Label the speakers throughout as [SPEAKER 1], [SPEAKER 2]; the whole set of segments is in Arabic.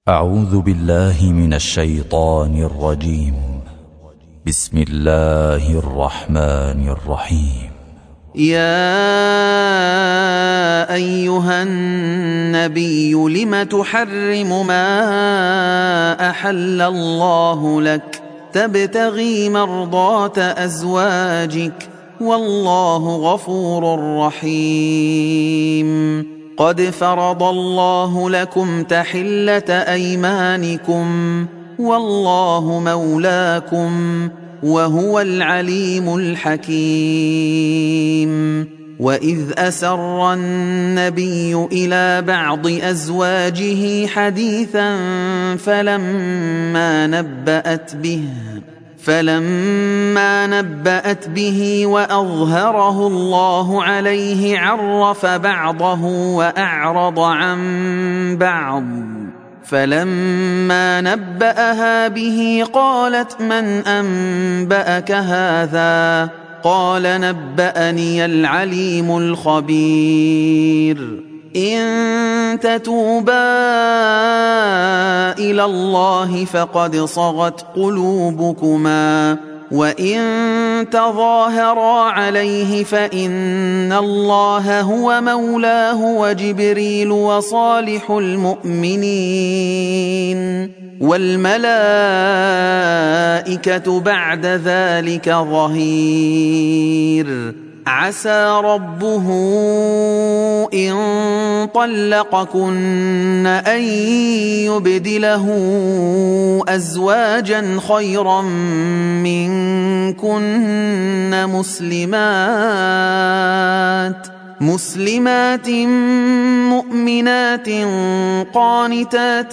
[SPEAKER 1] أعوذ بالله من الشيطان الرجيم. بسم الله الرحمن الرحيم.
[SPEAKER 2] يا أيها النبي لم تحرم ما أحل الله لك تبتغي مرضات أزواجك والله غفور رحيم. قد فرض الله لكم تحلة أيمانكم والله مولاكم وهو العليم الحكيم. وإذ أسر النبي إلى بعض أزواجه حديثا فلما نبأت به وأظهره الله عليه عرف بعضه وأعرض عن بعض. فلما نبأها به قالت من أنبأك هذا؟ قال نبأني العليم الخبير. إن تتوبا إلى الله فقد صغت قلوبكما وإن تظاهرا عليه فإن الله هو مولاه وجبريل وصالح المؤمنين والملائكة بعد ذلك ظهير. عسى ربه إن طلقكن أن يبدله أزواجا خيرا منكن مسلمات مؤمنات قانتات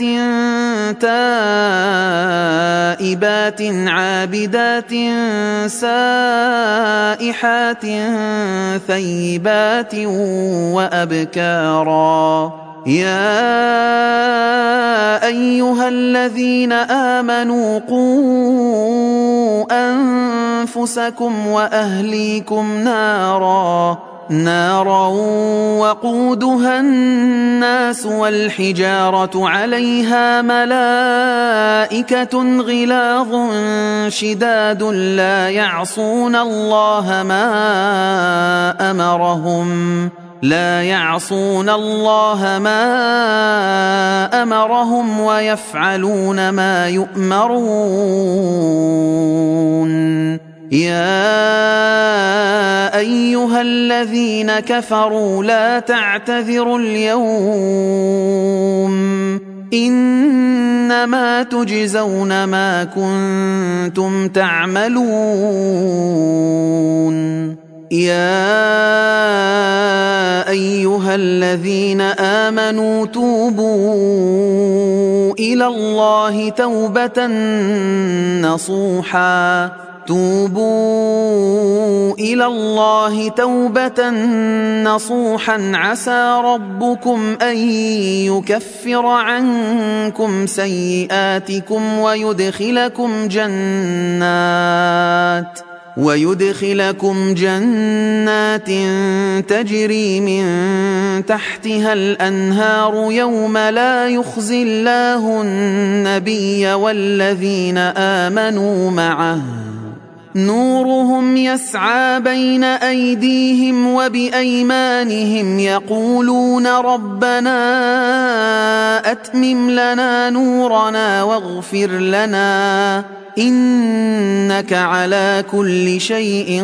[SPEAKER 2] تائبات عابدات سائحات ثيبات وأبكارا. يا أيها الذين آمنوا قوا أنفسكم وأهليكم نارا وقودها الناس والحجارة عليها ملائكة غلاظ شداد لا يعصون الله ما أمرهم ويفعلون ما يؤمرون. يا أيها الذين كفروا لا تعتذروا اليوم إنما تجزون ما كنتم تعملون. يا أيها الذين آمنوا توبوا إلى الله توبة نصوحا عسى ربكم أن يكفر عنكم سيئاتكم ويدخلكم جنات تجري من تحتها الأنهار يوم لا يخزي الله النبي والذين آمنوا معه نورهم يسعى بين أيديهم وبأيمانهم يقولون ربنا أتمم لنا نورنا واغفر لنا إنك على كل شيء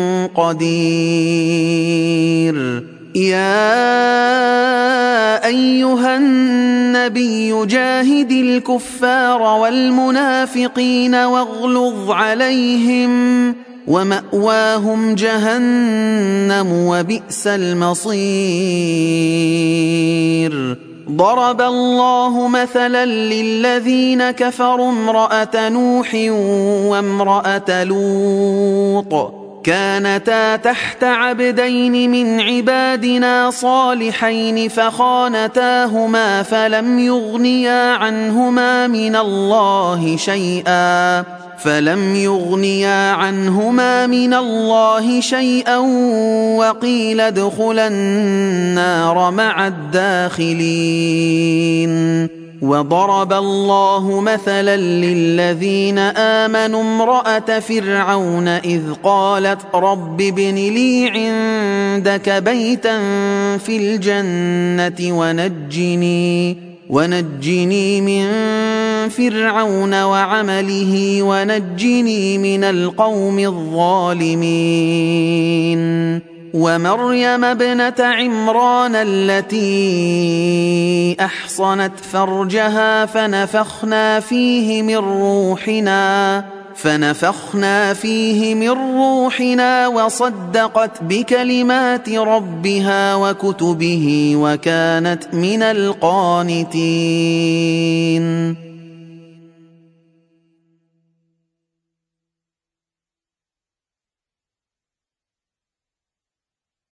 [SPEAKER 2] قدير. يا أيها النبي جاهد الكفار والمنافقين واغلظ عليهم ومأواهم جهنم وبئس المصير. ضرب الله مثلا للذين كفروا امرأة نوح وامرأة لوط كانتا تحت عبدين من عبادنا صالحين فخانتاهما فلم يغنيا عنهما من الله شيئا وقيل ادخلا النار مع الداخلين. وضرب الله مثلا للذين آمنوا امرأة فرعون إذ قالت رب ابن لي عندك بيتا في الجنة ونجني من فرعون وعمله ونجني من القوم الظالمين ومريم ابنة عمران التي أحصنت فرجها فنفخنا فيه من روحنا وصدقت بكلمات ربها وكتبه وكانت من القانتين